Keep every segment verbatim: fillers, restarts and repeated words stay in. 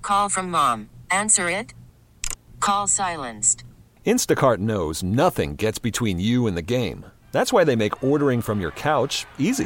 Call from mom. Answer it. Call silenced. Instacart knows nothing gets between you and the game. That's why they make ordering from your couch easy.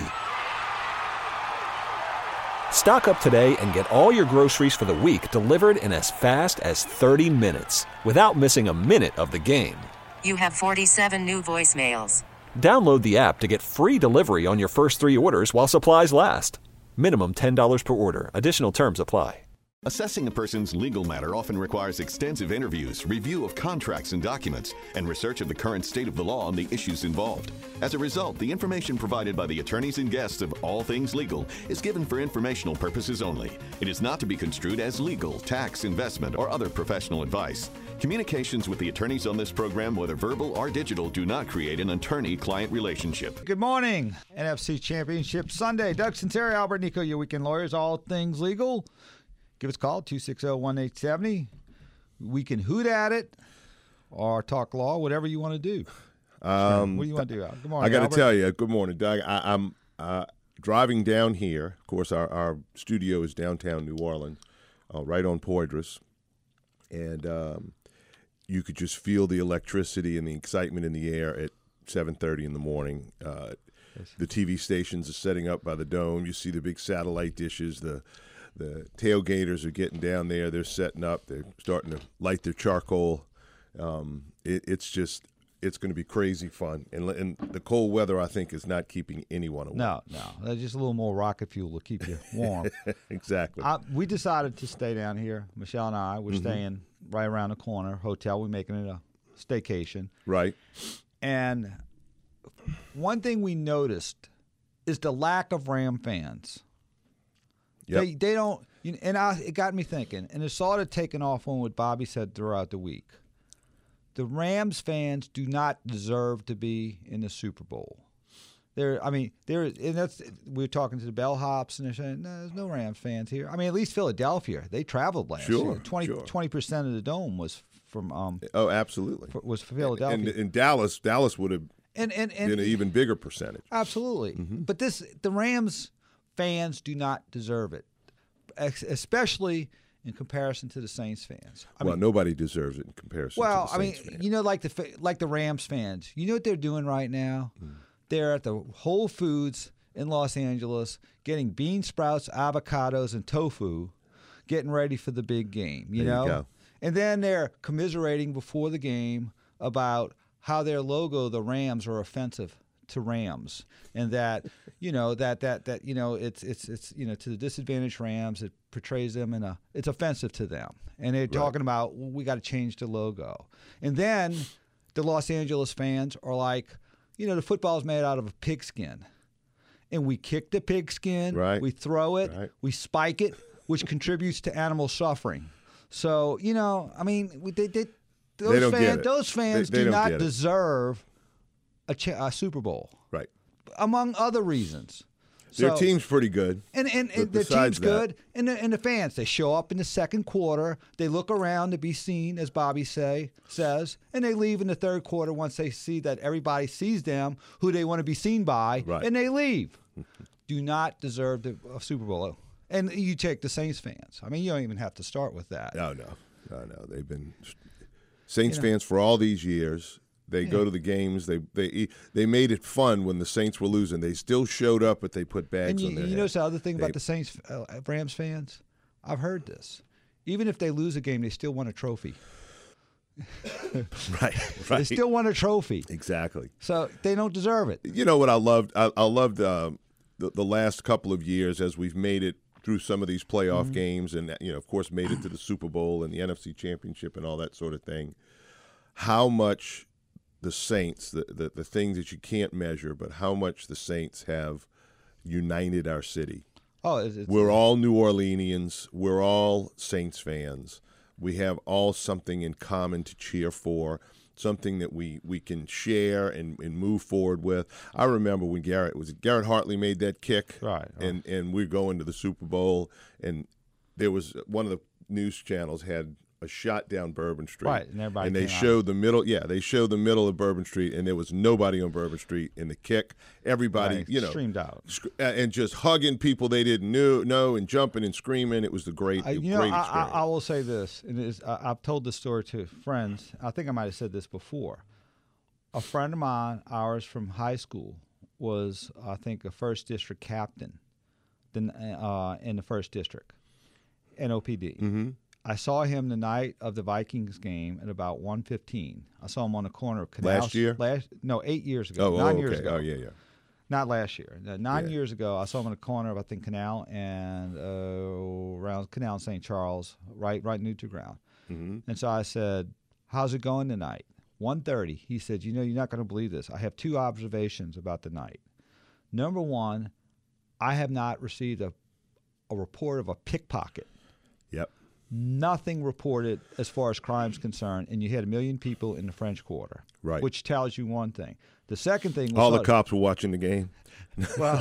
Stock up today and get all your groceries for the week delivered in as fast as thirty minutes without missing a minute of the game. You have forty-seven new voicemails. Download the app to get free delivery on your first three orders while supplies last. Minimum ten dollars per order. Additional terms apply. Assessing a person's legal matter often requires extensive interviews, review of contracts and documents, and research of the current state of the law and the issues involved. As a result, the information provided by the attorneys and guests of All Things Legal is given for informational purposes only. It is not to be construed as legal, tax, investment, or other professional advice. Communications with the attorneys on this program, whether verbal or digital, do not create an attorney-client relationship. Good morning. N F C Championship Sunday. Doug Sinceri, Albert Nico, your weekend lawyers, All Things Legal. Give us a call, two six zero, one eight seven zero. We can hoot at it or talk law, whatever you want to do. Um, what do you want to do, Al? Good morning, I got to Albert. tell you, good morning, Doug. I, I'm uh, driving down here. Of course, our, our studio is downtown New Orleans, uh, right on Poydras. And um, you could just feel the electricity and the excitement in the air at seven thirty in the morning. Uh, the T V stations are setting up by the dome. You see the big satellite dishes, the The tailgaters are getting down there. They're setting up. They're starting to light their charcoal. Um, it, it's just, it's going to be crazy fun. And, and the cold weather, I think, is not keeping anyone away. No, no. There's just a little more rocket fuel to keep you warm. Exactly. I, we decided to stay down here. Michelle and I, we're mm-hmm. staying right around the corner. Hotel. We're making it a staycation. Right. And one thing we noticed is the lack of Ram fans. Yep. They they don't, you know, and I, it got me thinking, and it sort of taken off on what Bobby said throughout the week. The Rams fans do not deserve to be in the Super Bowl. There, I mean, there, and that's we were talking to the bellhops, and they're saying, no, there's no Rams fans here. I mean, at least Philadelphia, they traveled last sure, year. twenty percent sure. of the dome was from. Um, oh, absolutely. For, was for Philadelphia. And, and, and Dallas, Dallas would have and, and, and, been an even bigger percentage. Absolutely, mm-hmm. But this, the Rams fans do not deserve it, especially in comparison to the Saints fans. I well, mean, nobody deserves it in comparison well, to the Saints I mean, fans. you know, like the like the Rams fans. You know what they're doing right now? Mm. They're at the Whole Foods in Los Angeles getting bean sprouts, avocados, and tofu, getting ready for the big game, you there know? You go. And then they're commiserating before the game about how their logo, the Rams, are offensive to Rams, and that you know that that that you know it's it's it's you know to the disadvantaged Rams, it portrays them in a it's offensive to them, and they're right. talking about well, we got to change the logo, and then the Los Angeles fans are like, you know, the football is made out of a pigskin, and we kick the pigskin, right. we throw it, right. we spike it, which contributes to animal suffering. So you know, I mean, we, they, they, those they don't fans get it. those fans they, they do don't not deserve A, cha- a Super Bowl, right? Among other reasons, their so, team's pretty good, and and, and their team's that, good, and the, and the fans they show up in the second quarter, they look around to be seen, as Bobby say says, and they leave in the third quarter once they see that everybody sees them, who they want to be seen by, right. and they leave. Do not deserve the uh, Super Bowl, and you take the Saints fans. I mean, you don't even have to start with that. No, no, no, no. They've been Saints you know, fans for all these years. They yeah. go to the games. They they they made it fun when the Saints were losing. They still showed up, but they put bags and you, on their you head. know the other thing they, about the Saints, uh, Rams fans? I've heard this. Even if they lose a game, they still want a trophy. right, right. They still want a trophy. Exactly. So they don't deserve it. You know what I loved? I, I loved uh, the, the last couple of years as we've made it through some of these playoff mm-hmm. games and, you know, of course, made it to the Super Bowl and the N F C Championship and all that sort of thing. How much the Saints, the, the, the things that you can't measure, but how much the Saints have united our city. Oh, it's, it's, We're all New Orleanians. We're all Saints fans. We have all something in common to cheer for, something that we, we can share and, and move forward with. I remember when Garrett was Garrett Hartley made that kick, right? And and we're going to the Super Bowl, and there was one of the news channels had a shot down Bourbon Street. Right, and everybody And they came out. showed the middle. Yeah, they showed the middle of Bourbon Street, and there was nobody on Bourbon Street. In the kick, everybody, Right, you know, streamed out. sc- uh, and just hugging people they didn't know, know, and jumping and screaming. It was the great, I, you great know, I, experience. I, I will say this, and it is, I, I've told this story to friends. I think I might have said this before. A friend of mine, ours from high school, was I think a first district captain, then uh, in the first district, N O P D. Mm-hmm. I saw him the night of the Vikings game at about one fifteen. I saw him on the corner of Canal. Last year? Last no, eight years ago. oh, nine oh, years okay. ago. Oh, yeah, yeah. Not last year. Uh, Nine Yeah. years ago, I saw him on the corner of I think Canal and uh, around Canal and Saint Charles, right, right neutral ground. Mm-hmm. And so I said, "How's it going tonight?" one thirty. He said, "You know, you're not going to believe this. I have two observations about the night. Number one, I have not received a a report of a pickpocket. Yep. Nothing reported as far as crime's concerned, and you had a million people in the French Quarter, Right. which tells you one thing. The second thing was All the sort of- cops were watching the game. well,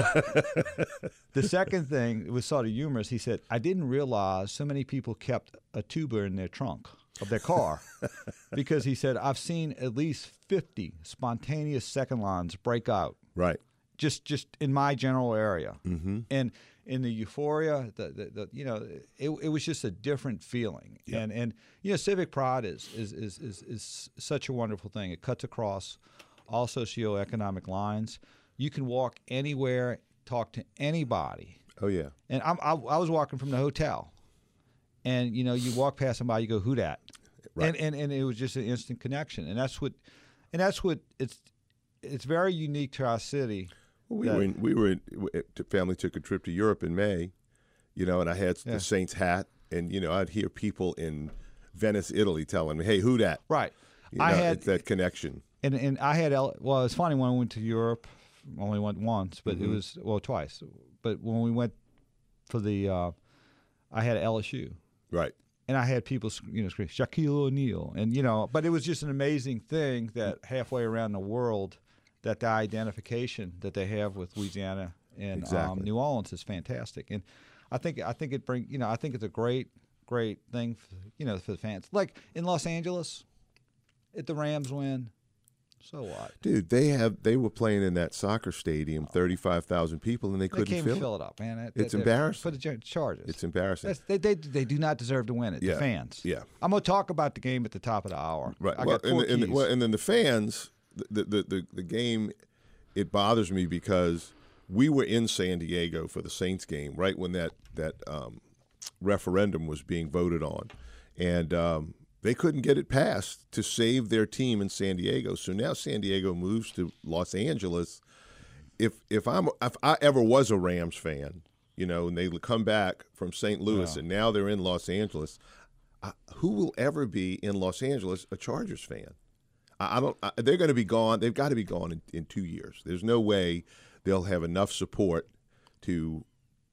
the second thing was sort of humorous. He said, "I didn't realize so many people kept a tuba in their trunk of their car," because he said, "I've seen at least fifty spontaneous second lines break out Right. just just in my general area." Mm-hmm. And in the euphoria, the, the, the you know, it, it was just a different feeling. Yep. And and you know, civic pride is is, is is is such a wonderful thing. It cuts across all socioeconomic lines. You can walk anywhere, talk to anybody. Oh, yeah. And I'm, I, I was walking from the hotel, and you know, you walk past somebody, you go, "Who dat?" Right. And, and and it was just an instant connection, and that's what, and that's what it's it's very unique to our city. Well, we that- were in, we were in, the family took a trip to Europe in May, you know, and I had Yeah. the Saints hat, and you know, I'd hear people in Venice, Italy, telling me, "Hey, who dat?" Right. You know, I had it's that connection. and and I had L, well, it's funny when I went to Europe, only went once, but Mm-hmm. it was well twice. But when we went for the, uh, I had L S U. Right. And I had people, you know, scream Shaquille O'Neal, and you know, but it was just an amazing thing that halfway around the world, that the identification that they have with Louisiana and um, Exactly. New Orleans is fantastic. And I think I think it bring, you know, I think it's a great, great thing, for, you know, for the fans. Like in Los Angeles, if the Rams win, so what? Dude, they have they were playing in that soccer stadium, thirty-five thousand people, and they They couldn't can't fill even it. fill it up, man. That- It's that- embarrassing. For the jar- Chargers. It's embarrassing. That's, they, they they do not deserve to win it. Yeah. The fans. Yeah. I'm gonna talk about the game at the top of the hour. Right. I well, got and, four the- and, the- keys. well, and then the fans, the, the the the game, it bothers me because we were in San Diego for the Saints game right when that that um, referendum was being voted on, and um, they couldn't get it passed to save their team in San Diego. So now San Diego moves to Los Angeles. If if I'm if I ever was a Rams fan, you know, and they come back from Saint Louis Yeah. and now they're in Los Angeles, I, who will ever be in Los Angeles a Chargers fan? I, I don't. I, they're going to be gone. They've got to be gone in, in two years. There's no way they'll have enough support to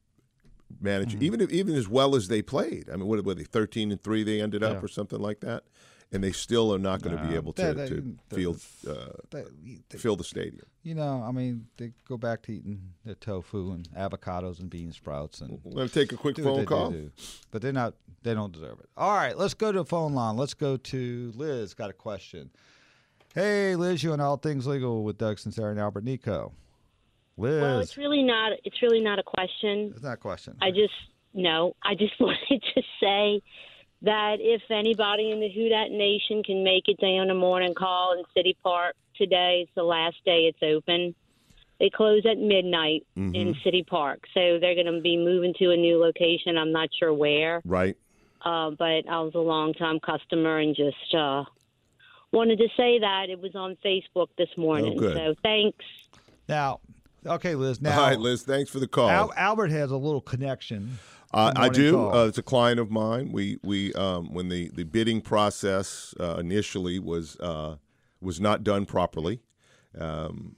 manage, Mm-hmm. even if, even as well as they played. I mean, what were they? Thirteen and three they ended up, Yeah. or something like that, and they still are not going to be No, able they- to, they- to they- field uh, They- they- fill the stadium. you know, I mean, they go back to eating their tofu and avocados and bean sprouts and We're going to take a quick do what phone they call. do, but they're not. They don't deserve it. All right, let's go to the phone line. Let's go to Liz. Got a question. Hey, Liz, you on All Things Legal with Doug Sincero and Albert Nico. Liz, Well, it's really not. It's really not a question. it's not a question. I just no. I just wanted to say that if anybody in the Who Dat Nation can make it down a morning call in City Park today, it's the last day it's open. They close at midnight in City Park, so they're going to be moving to a new location. I'm not sure where, Right. uh, but I was a long-time customer and just uh, wanted to say that it was on Facebook this morning. good. So thanks. Now, okay, Liz. Now, All right, Liz. Thanks for the call. Al- Albert has a little connection. Uh, to I Morning do. Call. Uh, it's a client of mine. We we um, when the, the bidding process uh, initially was uh, was not done properly, um,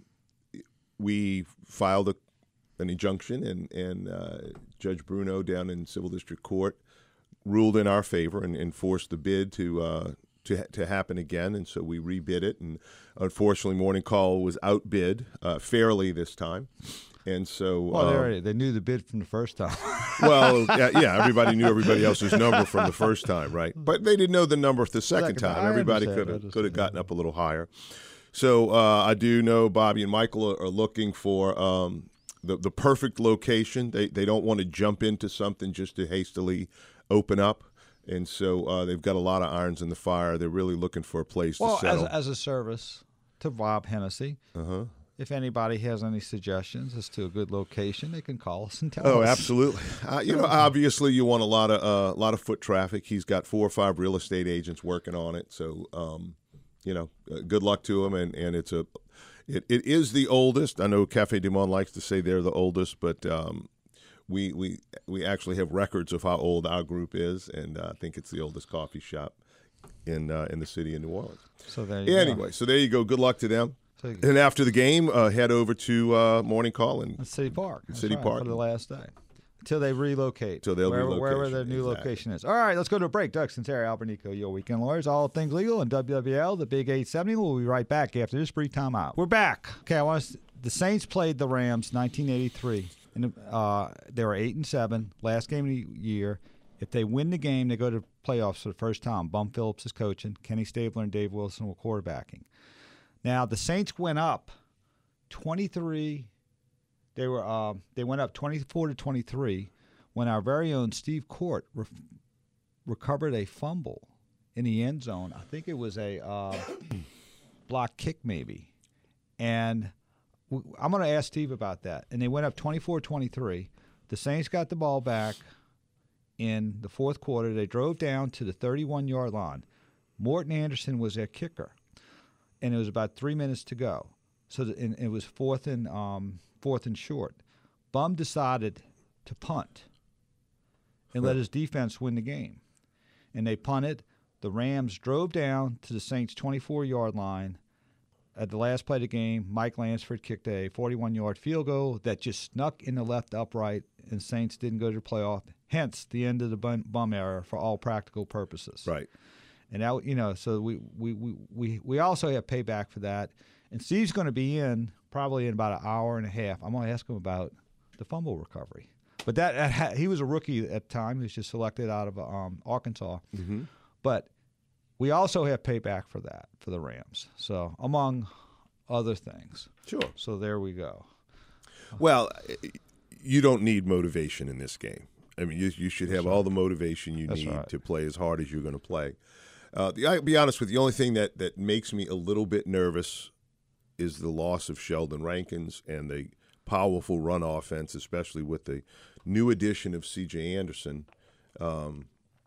we filed a, an injunction, and and uh, Judge Bruno down in Civil District Court ruled in our favor and, and forced the bid to. Uh, to, to happen again, and so we rebid it, and unfortunately, Morning Call was outbid uh, fairly this time, and so Well, they, uh, already, they knew the bid from the first time. Well, yeah, yeah, everybody knew everybody else's number from the first time, right? But they didn't know the number the second, Second, time. I Everybody understand, could I have understand. could have gotten up a little higher. So uh, I do know Bobby and Michael are, are looking for um, the the perfect location. They they don't want to jump into something just to hastily open up, and so uh, they've got a lot of irons in the fire. They're really looking for a place Well, to settle. as, as a service to Rob Hennessy, uh-huh. if anybody has any suggestions as to a good location, they can call us and tell Oh, us. absolutely. Uh, you know, obviously, you want a lot of uh, a lot of foot traffic. He's got four or five real estate agents working on it, so um, you know, uh, good luck to him. And, and it's a, it, it is the oldest. I know Cafe Du Monde likes to say they're the oldest, but um, we we we actually have records of how old our group is, and uh, I think it's the oldest coffee shop in uh, in the city of New Orleans. So there you Anyway, go. so there you go. Good luck to them. So you- And after the game, uh, head over to uh, Morning Call and That's City Park. That's City right, Park. for the last day. Until they relocate. Till they'll wherever, wherever relocation, their new exactly. location is. All right, let's go to a break. Doug Sinceri, Albernico, your weekend lawyers, all things legal, and W W L, the Big eight seventy. We'll be right back after this brief timeout. We're back. Okay, I want to, the Saints played the Rams nineteen eighty-three. And uh, they were eight and seven, last game of the year. If they win the game, they go to playoffs for the first time. Bum Phillips is coaching. Kenny Stabler and Dave Wilson were quarterbacking. Now the Saints went up twenty-three. They were uh, they went up twenty-four to twenty-three when our very own Steve Court re- recovered a fumble in the end zone. I think it was a uh, block kick maybe, and w- I'm going to ask Steve about that. And they went up twenty-four twenty-three. The Saints got the ball back in the fourth quarter. They drove down to the thirty-one-yard line. Morton Anderson was their kicker, and it was about three minutes to go. So the, and it was fourth and um, fourth and short. Bum decided to punt and let his defense win the game. And they punted. The Rams drove down to the Saints' twenty-four-yard line. At the last play of the game, Mike Lansford kicked a forty-one-yard field goal that just snuck in the left upright, and Saints didn't go to the playoff. Hence, the end of the bum, bum era for all practical purposes. right. And that, you know, so we we, we, we, we also have payback for that. And Steve's going to be in probably in about an hour and a half. I'm going to ask him about the fumble recovery. But that, that he was a rookie at the time. He was just selected out of um, Arkansas. Mm-hmm. But we also have payback for that for the Rams. So among other things. Sure. So there we go. Well, you don't need motivation in this game. I mean, you, you should have all the motivation you That's need right. to play as hard as you're going to play. Uh, the, I'll be honest with you, the only thing that, that makes me a little bit nervous is the loss of Sheldon Rankins and the powerful run offense, especially with the new addition of C J Anderson. Um,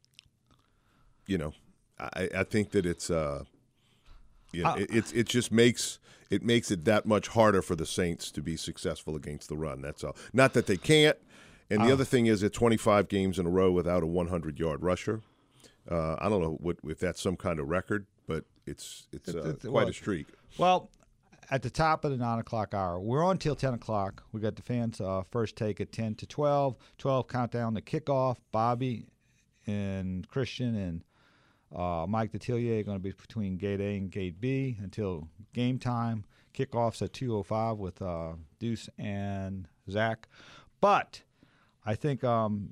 you know, I, I think that it's uh, you know, Uh, it, it's it just makes it makes it that much harder for the Saints to be successful against the run. That's all. Not that they can't. And the Uh, other thing is, at twenty-five games in a row without a hundred-yard rusher. Uh, I don't know what, if that's some kind of record, but it's it's It- uh, it- quite well, a streak. Well, at the top of the nine o'clock hour, we're on till ten o'clock. We got the fans' uh, first take at ten to twelve. twelve countdown to kickoff. Bobby and Christian and uh, Mike Detillier are going to be between gate A and gate B until game time. Kickoffs at two oh five with uh, Deuce and Zach. But I think um,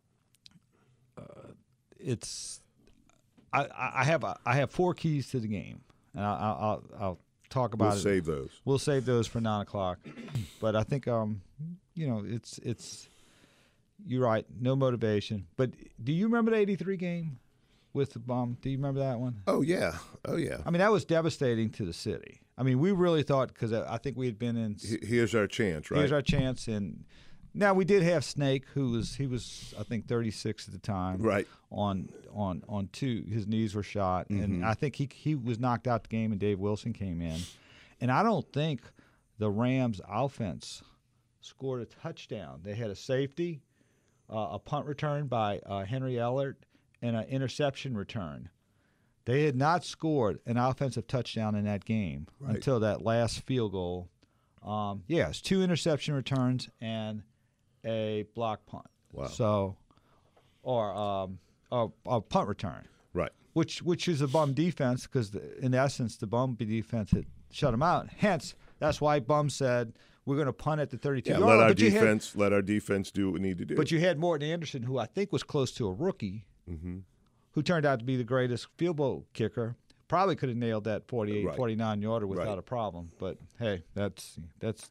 uh, it's I, I have a, I have four keys to the game, and I, I, I'll I'll talk about We'll it. save those. We'll save those for nine o'clock. But I think um you know it's it's you're right, no motivation. But do you remember the eighty-three game with the bomb? Do you remember that one? Oh yeah, oh yeah. I mean, that was devastating to the city. I mean, we really thought because I think we had been in. H- Here's our chance, right? Here's our chance, and now we did have Snake, who was he was I think thirty-six at the time, Right. On on on two, his knees were shot, Mm-hmm. and I think he he was knocked out the game, and Dave Wilson came in, and I don't think the Rams offense scored a touchdown. They had a safety, uh, a punt return by uh, Henry Ellert, and an interception return. They had not scored an offensive touchdown in that game Right. until that last field goal. Um, yes, two interception returns and a block punt. Wow. So, or um, a, a punt return, Right. which which is a bum defense because in essence the bum defense had shut them out. Hence, that's why Bum said we're going to punt at the thirty-two Yeah, yard let line. our But you had- defense let our defense do what we need to do. But you had Morton Anderson, who I think was close to a rookie, mm-hmm. who turned out to be the greatest field goal kicker. Probably could have nailed that forty-eight, Right. forty-nine yarder without Right. a problem. But hey, that's that's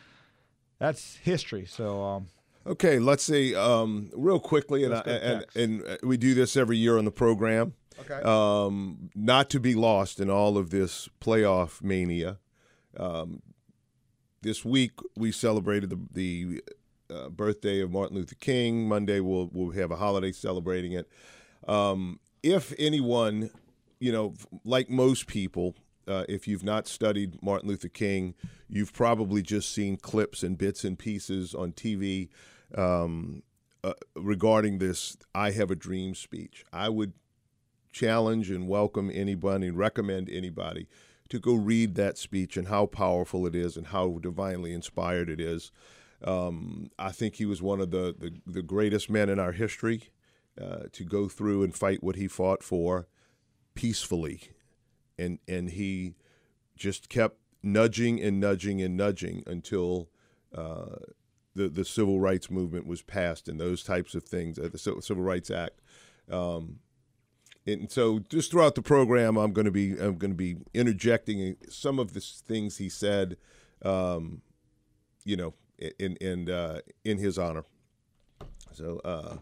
that's history. So um, Okay, let's see um, real quickly, and, I, Let's go and text. and we do this every year on the program. Okay. Um, not to be lost in all of this playoff mania. Um, this week we celebrated the the uh, birthday of Martin Luther King. Monday we'll we'll have a holiday celebrating it. Um, if anyone, you know, like most people, uh, if you've not studied Martin Luther King, you've probably just seen clips and bits and pieces on T V um, uh, regarding this "I Have a Dream" speech. I would challenge and welcome anybody and recommend anybody to go read that speech and how powerful it is and how divinely inspired it is. Um, I think he was one of the, the, the greatest men in our history uh, to go through and fight what he fought for peacefully. And, and he just kept nudging and nudging and nudging until uh, the, the Civil Rights Movement was passed and those types of things, uh, the Civil Rights Act. Um, And so, just throughout the program, I'm going to be I'm going to be interjecting some of the things he said, um, you know, in in uh, in his honor. So, uh,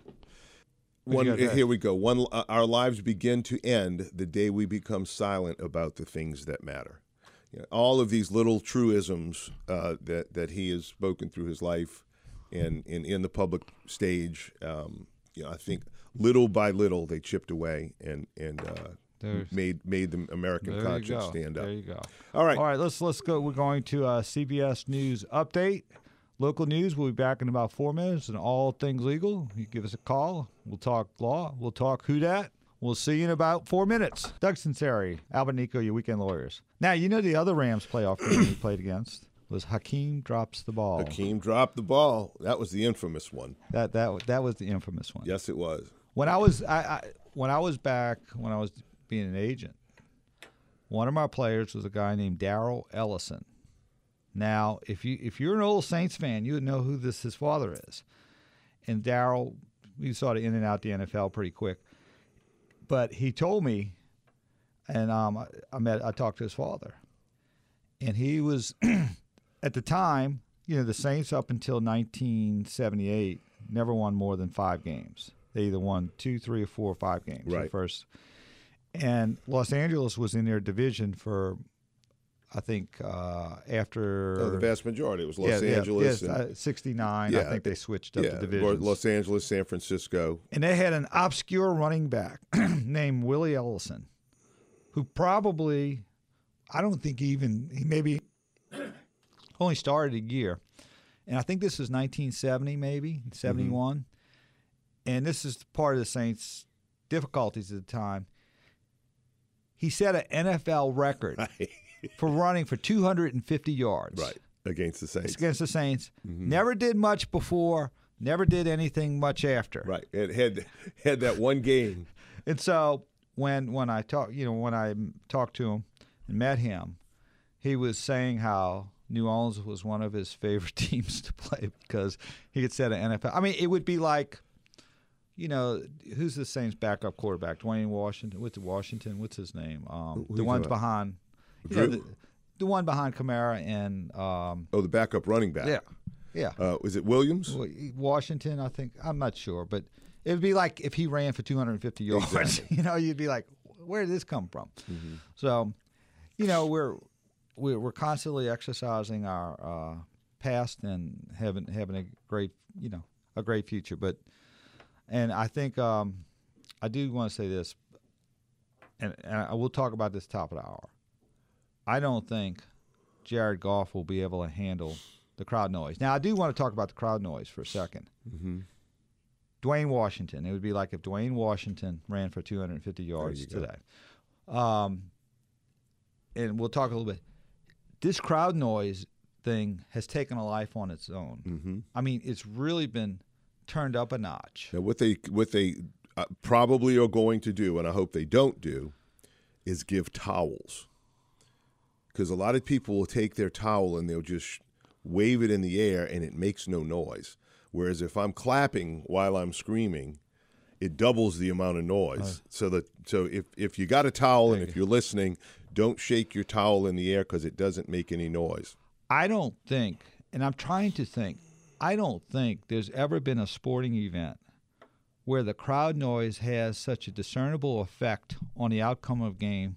one got next? here we go. One, uh, our lives begin to end the day we become silent about the things that matter. You know, all of these little truisms uh, that that he has spoken through his life, and in in the public stage, um, you know, I think. Little by little, they chipped away and and uh, There's- made made the American there you conscience go. stand up. There you go. All right. All right, let's let's go. We're going to uh, C B S News update. Local news. We'll be back in about four minutes, and all things legal. You give us a call. We'll talk law. We'll talk who dat. We'll see you in about four minutes. Doug Sinceri, Albert Nico, your weekend lawyers. Now you know the other Rams playoff game we played against was Hakeem drops the ball. Hakeem dropped the ball. That was the infamous one. That that that was the infamous one. Yes, it was. When I was I, I when I was back when I was being an agent, one of my players was a guy named Darrell Ellison. Now, if you if you're an old Saints fan, you would know who this his father is. And Darrell, we sort of in and out the N F L pretty quick. But he told me, and um, I, I met I talked to his father, and he was at the time, you know, the Saints up until nineteen seventy-eight never won more than five games. They either won two, three, or four, or five games. Right. First, and Los Angeles was in their division for, I think, uh, after Oh, the vast majority. It was Los yeah, Angeles. Yeah, yes, and, uh, sixty-nine. I yeah, think they switched up yeah, the divisions. Los Angeles, San Francisco. And they had an obscure running back named Willie Ellison, who probably, I don't think he even, he maybe only started a year. And I think this was nineteen seventy, maybe, seventy-one. Mm-hmm. And this is part of the Saints' difficulties at the time. He set an N F L record Right. for running for two hundred fifty yards. Right. Against the Saints. Against the Saints. Mm-hmm. Never did much before, never did anything much after. Right. It had had that one game. And so when when I talk, you know, when I talked to him and met him, he was saying how New Orleans was one of his favorite teams to play because he could set an N F L. I mean, it would be like, you know, who's the Saints' backup quarterback? Dwayne Washington. What's Washington? What's his name? Um, Who the you ones talking about? behind, you know, the, the one behind Kamara and um, Oh, the backup running back. yeah, yeah. Uh, was it Williams? Washington, I think. I'm not sure, but it would be like if he ran for two hundred fifty yards. Exactly. You know, you'd be like, where did this come from? Mm-hmm. So, you know, we're we're, we're constantly exercising our uh, past and having having a great, you know, a great future. But and I think um, I do want to say this, and, and I will talk about this top of the hour. I don't think Jared Goff will be able to handle the crowd noise. Now, I do want to talk about the crowd noise for a second. Mm-hmm. Dwayne Washington. It would be like if Dwayne Washington ran for two hundred fifty yards today. Um, and we'll talk a little bit. This crowd noise thing has taken a life on its own. Mm-hmm. I mean, it's really been turned up a notch. Now, what they what they uh, probably are going to do, and I hope they don't do, is give towels. Because a lot of people will take their towel and they'll just wave it in the air, and it makes no noise. Whereas if I'm clapping while I'm screaming, it doubles the amount of noise. Uh, so that so if, if you got a towel and if you're listening, don't shake your towel in the air because it doesn't make any noise. I don't think, and I'm trying to think, I don't think there's ever been a sporting event where the crowd noise has such a discernible effect on the outcome of a game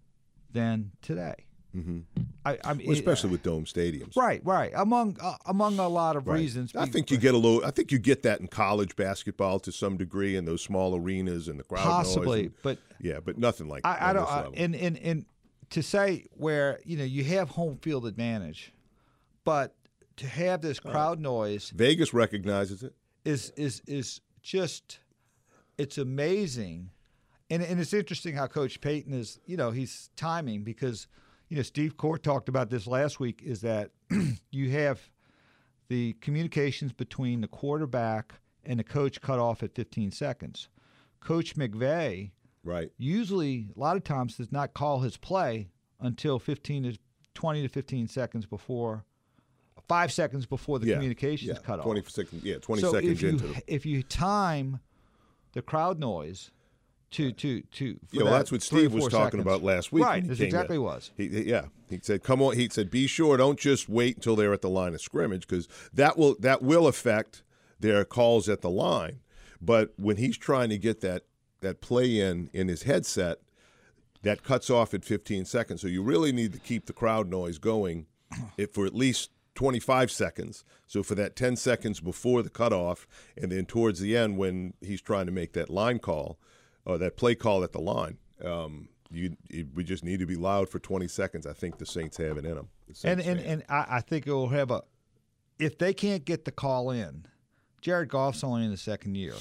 than today. Mm-hmm. I, I mean, well, especially it, with dome stadiums, right? Right. Among uh, among a lot of right. reasons. I think you get a little. I think you get that in college basketball to some degree in those small arenas and the crowd possibly, noise and, but yeah, but nothing like I, I don't. I, and and and to say where you know you have home field advantage, but to have this crowd uh, noise, Vegas recognizes it. Is is is just it's amazing, and and it's interesting how Coach Payton is. You know, he's timing because. You know, Steve Court talked about this last week, is that you have the communications between the quarterback and the coach cut off at fifteen seconds. Coach McVay right. usually, a lot of times, does not call his play until fifteen to twenty to fifteen seconds before, five seconds before the yeah. communications yeah. cut twenty off. Seconds, yeah, twenty so seconds if you, into the... if you time the crowd noise To to to yeah, well, that that's what Steve was talking seconds. about last week. Right, that's exactly in. what it was. He, yeah, he said, "Come on." He said, "Be sure, don't just wait until they're at the line of scrimmage, because that will that will affect their calls at the line. But when he's trying to get that that play in in his headset, that cuts off at fifteen seconds. So you really need to keep the crowd noise going for at least twenty-five seconds. So for that ten seconds before the cutoff, and then towards the end when he's trying to make that line call." Or that play call at the line, um, you, it, we just need to be loud for twenty seconds. I think the Saints have it in them. The and and, and I, I think it will have a – if they can't get the call in, Jared Goff's only in the second year.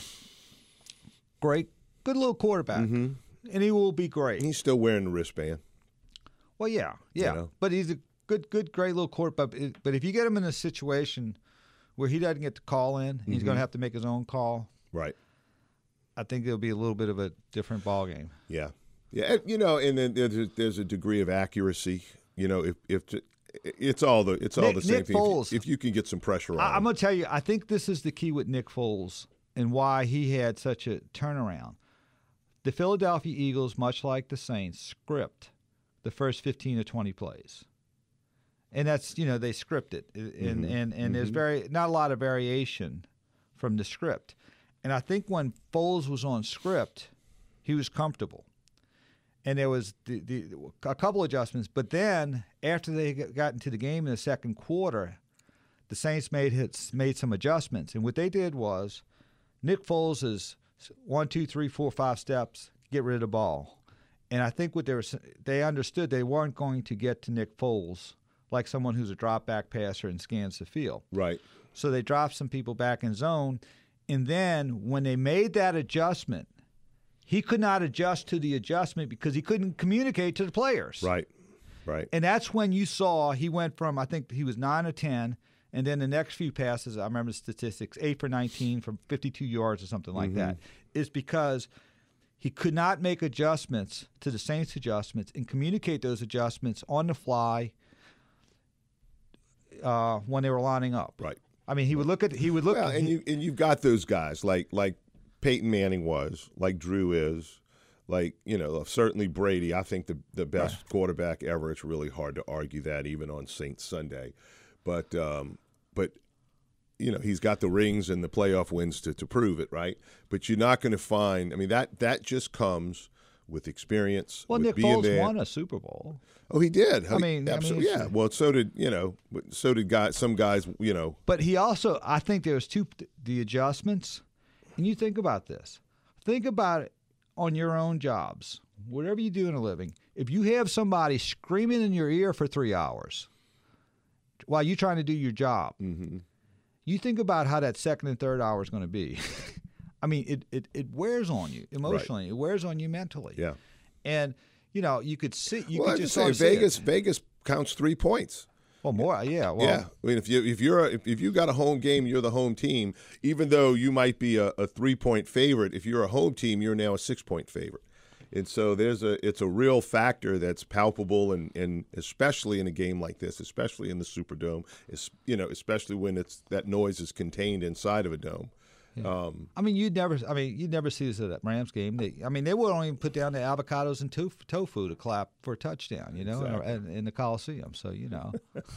Great, good little quarterback, mm-hmm. and he will be great. He's still wearing the wristband. Well, yeah, yeah. You know? But he's a good, good, great little quarterback. But if you get him in a situation where he doesn't get the call in, mm-hmm. he's going to have to make his own call. Right. I think it'll be a little bit of a different ball game. Yeah, yeah, you know, and then there's a, there's a degree of accuracy. You know, if if it's all the it's all Nick, the same Nick thing. Foles, if, you, if you can get some pressure on, I, him. I'm going to tell you, I think this is the key with Nick Foles and why he had such a turnaround. The Philadelphia Eagles, much like the Saints, script the first fifteen to twenty plays, and that's you know they script it, and mm-hmm. and and mm-hmm. there's very not a lot of variation from the script. And I think when Foles was on script, he was comfortable. And there was the, the, a couple adjustments. But then, after they got into the game in the second quarter, the Saints made hits, made some adjustments. And what they did was Nick Foles is one, two, three, four, five steps, get rid of the ball. And I think what they were they understood they weren't going to get to Nick Foles like someone who's a drop-back passer and scans the field. Right. So they dropped some people back in zone. And then when they made that adjustment, he could not adjust to the adjustment because he couldn't communicate to the players. Right, right. And that's when you saw he went from, I think he was nine or ten, and then the next few passes, I remember the statistics, eight for nineteen from fifty-two yards or something like mm-hmm. that, is because he could not make adjustments to the Saints adjustments and communicate those adjustments on the fly uh, when they were lining up. Right. I mean, he would look at he would look. Well, and he, you and you've got those guys like like Peyton Manning was, like Drew is, like you know certainly Brady. I think the the best right. quarterback ever. It's really hard to argue that even on Saints Sunday, but um, but you know he's got the rings and the playoff wins to to prove it, right? But you're not going to find. I mean that that just comes with experience. Well, with Nick being Foles there. won a Super Bowl. Oh, he did. I mean, absolutely. I mean, yeah. Well, so did you know. So did guys. Some guys, you know. But he also, I think, there was two the adjustments. And you think about this. Think about it on your own jobs, whatever you do in a living. If you have somebody screaming in your ear for three hours while you're trying to do your job, mm-hmm. you think about how that second and third hour is going to be. I mean, it, it it wears on you emotionally. Right. It wears on you mentally. Yeah. And you know, you could see. You well, could I just say Vegas. it. Vegas counts three points. Well, more, yeah. Well, yeah. I mean, if you if you're a, if, if you got a home game, you're the home team. Even though you might be a, a three point favorite, if you're a home team, you're now a six point favorite. And so there's a it's a real factor that's palpable, and, and especially in a game like this, especially in the Superdome, is, you know, especially when it's that noise is contained inside of a dome. Yeah. Um, I mean, you'd never. I mean, you'd never see this at that Rams game. They, I mean, they wouldn't even put down the avocados and tof- tofu to clap for a touchdown. You know, Exactly. in, in the Coliseum. So you know.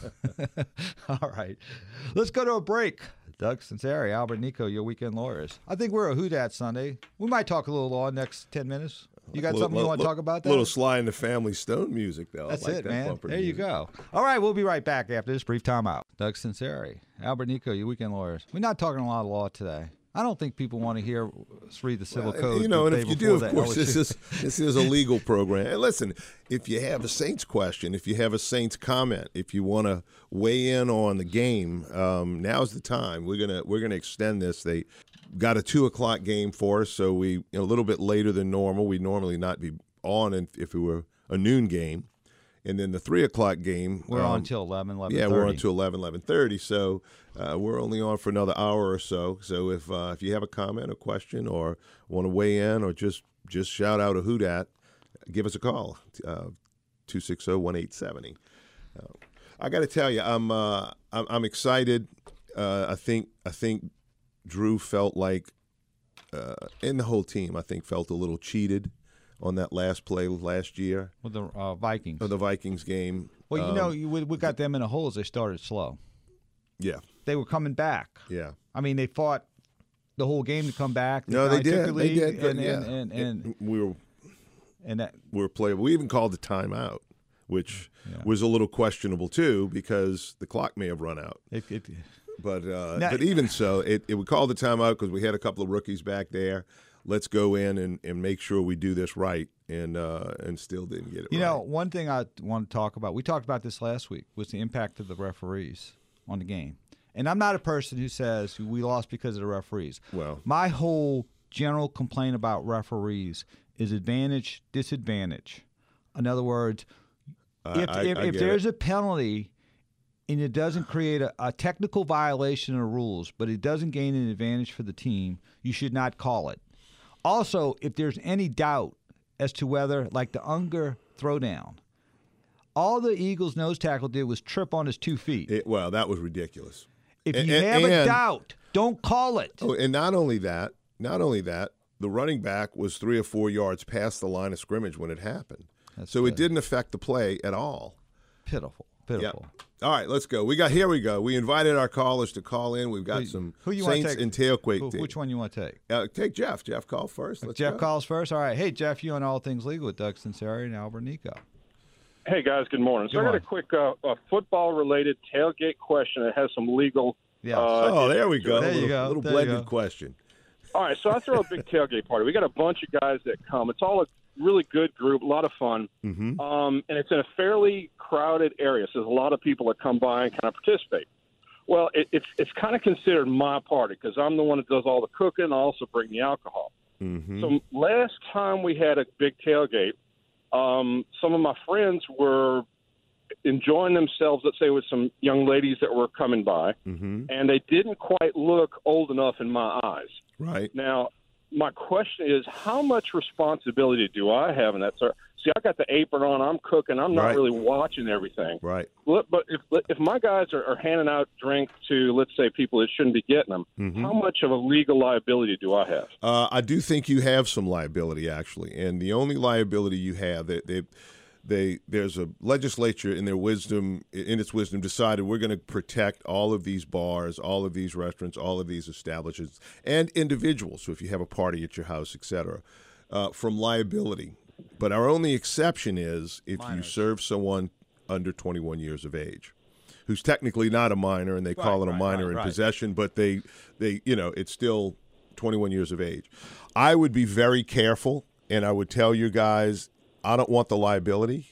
All right, let's go to a break. Doug Cincinnati, Albert Nico, your weekend lawyers. I think we're a Who Dat Sunday. We might talk a little law in the next ten minutes. You got little, something you want to little, talk about? A little Sly and the Family Stone music, though. That's I like it, that man. bumper There you music. go. All right, we'll be right back after this brief timeout. Doug Cincinnati, Albert Nico, your weekend lawyers. We're not talking a lot of law today. I don't think people want to hear us read the civil Well, code. You know, the and day if you do, before of that course, L S U. this is this is a legal program. And listen, if you have a Saints question, if you have a Saints comment, if you want to weigh in on the game, um, now's the time. We're gonna we're gonna extend this. They got a two o'clock game for us, so we you know, a little bit later than normal. We'd normally not be on if, if it were a noon game. And then the three o'clock game. We're um, on until eleven, eleven Yeah, thirty. we're on to eleven, eleven thirty. So uh, we're only on for another hour or so. So if uh, if you have a comment or question or want to weigh in or just just shout out a who dat, give us a call, uh, two six zero, one eight seven zero. Uh, I got to tell you, I'm uh, I'm, I'm excited. Uh, I think I think Drew felt like, uh, and the whole team, I think, felt a little cheated on that last play last year With the uh, Vikings. of the Vikings game. Well, you Um, know, you, we, we got them in a hole as they started slow. Yeah, They were coming back. yeah. I mean, they fought the whole game to come back. No, they finally took did. the They lead, did. And, yeah. and, and, and, we were and that, we were playable. We even called the timeout, which Yeah. was a little questionable too because the clock may have run out. it, it, But uh, Now- but even so, it, it we called the timeout because we had a couple of rookies back there. Let's go in and, and make sure we do this right, and uh, and still didn't get it You right. know, one thing I want to talk about, we talked about this last week, was the impact of the referees on the game. And I'm not a person who says we lost because of the referees. Well- my whole general complaint about referees is advantage, disadvantage. In other words, I- if, I- if, I if get there's it. a penalty and it doesn't create a, a technical violation of the rules, but it doesn't gain an advantage for the team, you should not call it. Also, if there's any doubt as to whether, like the Unger throwdown, all the Eagles' nose tackle did was trip on his two feet. It, well, that was ridiculous. if and- you and- have a and- doubt, don't call it. Oh, and not only that, not only that, the running back was three or four yards past the line of scrimmage when it happened, That's so it good. didn't affect the play at all. Pitiful, Yeah. pitiful. All right, let's go. We got here. We go. We invited our callers to call in. We've got Who- some who you wanna Saints take? and Tailquake. Who- team. which one you want to take? Uh, take Jeff. Jeff, call first. Let's Jeff go. calls first. All right. Hey, Jeff, you on All Things Legal with Doug Cincinnati and Albert Nico. Hey, guys, good morning. So Good I got a morning. quick uh, uh, football-related tailgate question that has some legal. Yeah. Uh, Oh, there we go. There a you little, go. little There you blended go. question. All right, so I throw a big tailgate party. We got a bunch of guys that come. It's all a really good group, a lot of fun, Mm-hmm. um, and it's in a fairly crowded area. So there's a lot of people that come by and kind of participate. Well, it, it's it's kind of considered my party because I'm the one that does all the cooking. I also bring the alcohol. Mm-hmm. So last time we had a big tailgate, um, some of my friends were enjoying themselves, let's say with some young ladies that were coming by, Mm-hmm. and they didn't quite look old enough in my eyes. Right. Now, my question is, how much responsibility do I have in that, sir? See, I got the apron on, I'm cooking, I'm not Right. really watching everything. Right. But but if if my guys are, are handing out drinks to, let's say, people that shouldn't be getting them, Mm-hmm. how much of a legal liability do I have? Uh, I do think you have some liability, actually, and the only liability you have that they, they, there's a legislature in their wisdom, in its wisdom, decided we're going to protect all of these bars, all of these restaurants, all of these establishments, and individuals. So if you have a party at your house, et cetera, uh, from liability. But our only exception is if you serve someone under twenty-one years of age, who's technically not a minor, and they call it a right, minor right, in right. possession, but they, they, you know, it's still twenty-one years of age. I would be very careful, and I would tell you guys, I don't want the liability,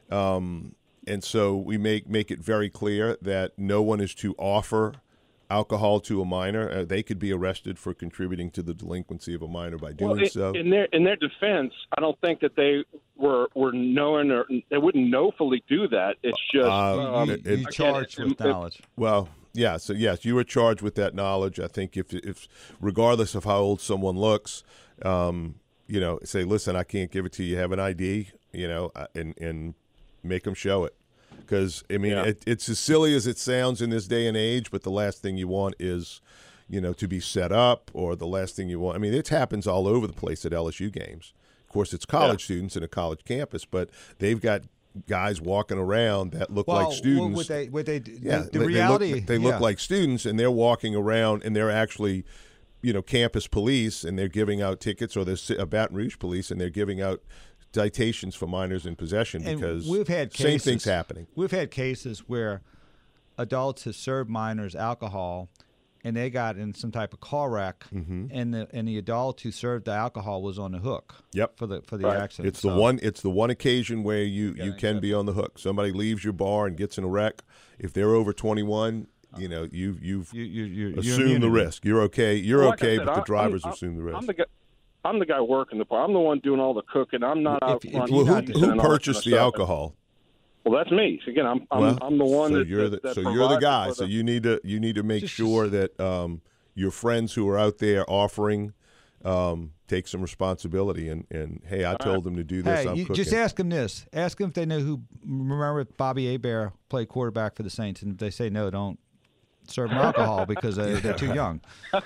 um, and so we make make it very clear that no one is to offer alcohol to a minor. Uh, they could be arrested for contributing to the delinquency of a minor by doing Well, in, so. in their in their defense, I don't think that they were were knowing or they wouldn't knowfully do that. It's just Uh, um, you it- you it- again, charged it- with it- knowledge. Well, yeah. So yes, you were charged with that knowledge. I think if, if regardless of how old someone looks, um, you know, say, listen, I can't give it to you. You have an I D, you know, uh, and and make them show it. Because, I mean, Yeah. it, it's as silly as it sounds in this day and age, but the last thing you want is, you know, to be set up, or the last thing you want. I mean, it happens all over the place at L S U games. Of course, it's college yeah. students in a college campus, but they've got guys walking around that look well, like students. What they, what they, yeah, the, the they, reality, they look, they yeah. look like students, and they're walking around, and they're actually, you know, campus police, and they're giving out tickets, or there's a Baton Rouge police, and they're giving out citations for minors in possession and because we've had cases, same thing's happening. We've had cases where adults have served minors alcohol, and they got in some type of car wreck, mm-hmm. and the and the adult who served the alcohol was on the hook. Yep. For the for the right. accident. It's so. the one. It's the one occasion where you you can be on the hook. Somebody leaves your bar and gets in a wreck. If they're over twenty-one, you know you you've you, you, you, assumed the risk. You're okay. You're Well, like okay, I said, but the I- drivers I'm, assume the risk. I'm the guy. I'm the guy working the bar. I'm the one doing all the cooking. I'm not out If- if front. you well, who, not- and who all that purchased kind the of stuff. alcohol? Well, that's me. So again, I'm I'm, Well, I'm the one so that, you're that, the that so you're the provides guy. for So the- you need to you need to make Just- sure that um, your friends who are out there offering um, take some responsibility and, and hey, I told them to do this. Hey, I'm you, cooking. just ask them this. Ask them if they know who. Remember, Bobby Hebert played quarterback for the Saints, and if they say no, don't serve them alcohol because they, they're too young.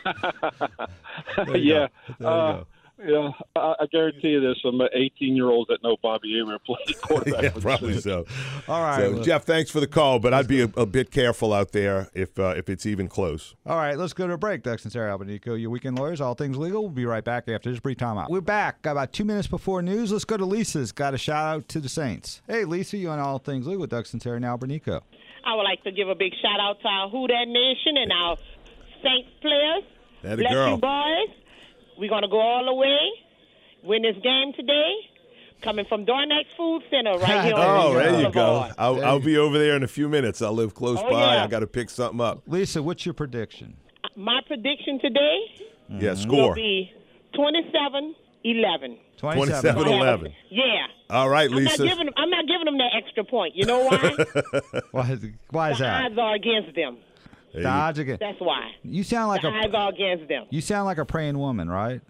There you yeah. go. There you Uh, go. Yeah, I, I guarantee you there's some eighteen-year-olds that know Bobby Hebert played quarterback. Yeah, for the probably Saints. so. All right, So, well- Jeff, thanks for the call, but I'd be a, a bit careful out there if uh, if it's even close. All right, let's go to a break. Ducks and Sarah Albanico, your weekend lawyers, all things legal. We'll be right back after this brief timeout. We're back. Got about two minutes before news. Let's go to Lisa's. Got a shout out to the Saints. Hey, Lisa, you on all things legal with Ducks and Sarah and Albanico. I would like to give a big shout out to our Who Dat Nation and our Saints players. That a Bless girl. you, boys. We're going to go all the way. Win this game today. Coming from Dornex Food Center right here on Oh, East there you go. Boulevard. I'll, There I'll you- be over there in a few minutes. I'll live close Oh, by. yeah. I got to pick something up. Lisa, what's your prediction? My prediction today Yeah, will score. be twenty-seven eleven. twenty-seven Yeah. eleven. Yeah. All right, I'm not, Lisa. giving them, I'm not giving them that extra point. You know why? Why is, why is the that? odds are against them. There you- Dodge again. That's why. You sound like The odds a are against them. you sound like a praying woman, right?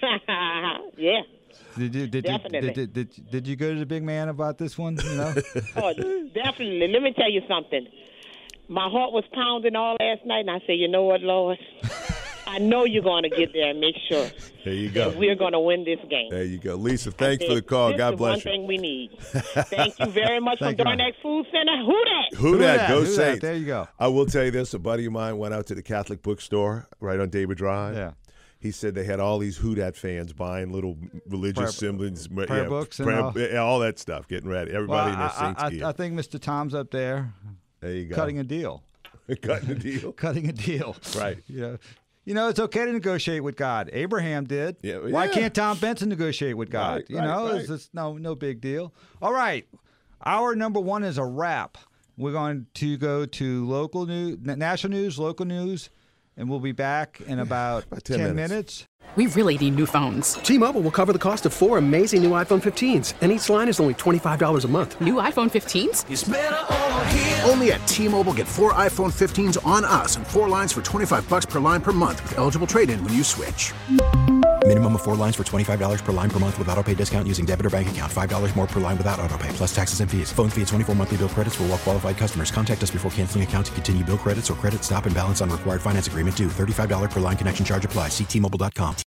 Yeah. Did you did, Definitely. You, did, did, did, did you go to the big man about this one? You know. Oh, definitely. Let me tell you something. My heart was pounding all last night, and I said, you know what, Lord? I know you're going to get there and make sure There you that go. we're going to win this game. There you go. Lisa, thanks I for said, the call. this God is bless one you. thing we need. Thank you very much from Thank you, man. Dornex Food Center. Who that? Who, Who that? dat? Go Who dat? Saints. There you go. I will tell you this. A buddy of mine went out to the Catholic bookstore right on David Drive. Yeah. He said they had all these Who Dat fans buying little religious Prayer- symbols, prayer books and prayer- all- yeah, all that stuff, getting ready. Everybody in Well, their I, Saints I, gear. I think Mister Tom's up there there you go. cutting a deal. Cutting a deal. Cutting a deal. Right. You know, you know, it's okay to negotiate with God. Abraham did. Yeah, Why yeah. can't Tom Benson negotiate with God? Right, you right, know, right. it's just no no big deal. All right. Hour number one is a wrap. We're going to go to local news, national news, local news, and we'll be back in about, About ten minutes. minutes. We really need new phones. T-Mobile will cover the cost of four amazing new iPhone fifteens, and each line is only twenty-five dollars a month. New iPhone fifteens? Only at T-Mobile, get four iPhone fifteens on us and four lines for twenty-five bucks per line per month with eligible trade-in when you switch. Minimum of four lines for twenty-five dollars per line per month with autopay discount using debit or bank account. five dollars more per line without autopay, plus taxes and fees. Phone fee at twenty-four monthly bill credits for well-qualified customers. Contact us before canceling account to continue bill credits or credit stop and balance on required finance agreement due. thirty-five dollars per line connection charge applies. See T Mobile dot com.